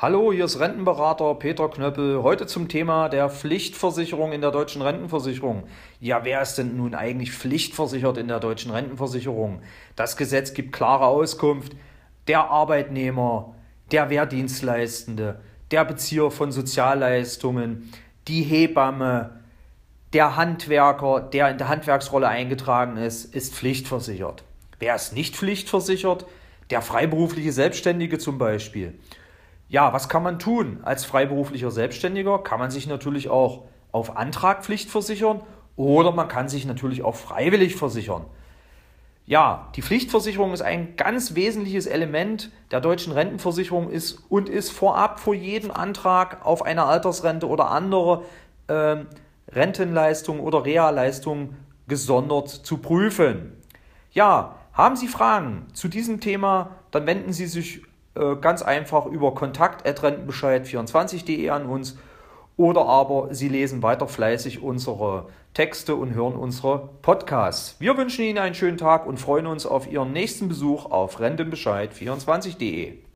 Hallo, hier ist Rentenberater Peter Knöppel. Heute zum Thema der Pflichtversicherung in der deutschen Rentenversicherung. Ja, wer ist denn nun eigentlich pflichtversichert in der deutschen Rentenversicherung? Das Gesetz gibt klare Auskunft. Der Arbeitnehmer, der Wehrdienstleistende, der Bezieher von Sozialleistungen, die Hebamme, der Handwerker, der in der Handwerksrolle eingetragen ist pflichtversichert. Wer ist nicht pflichtversichert? Der freiberufliche Selbstständige zum Beispiel. Ja, was kann man tun? Als freiberuflicher Selbstständiger kann man sich natürlich auch auf Antrag pflichtversichern oder man kann sich natürlich auch freiwillig versichern. Ja, die Pflichtversicherung ist ein ganz wesentliches Element der deutschen Rentenversicherung ist vorab vor jedem Antrag auf eine Altersrente oder andere Rentenleistung oder Reha-Leistung gesondert zu prüfen. Ja, haben Sie Fragen zu diesem Thema, dann wenden Sie sich ganz einfach über kontakt@rentenbescheid24.de an uns oder aber Sie lesen weiter fleißig unsere Texte und hören unsere Podcasts. Wir wünschen Ihnen einen schönen Tag und freuen uns auf Ihren nächsten Besuch auf rentenbescheid24.de.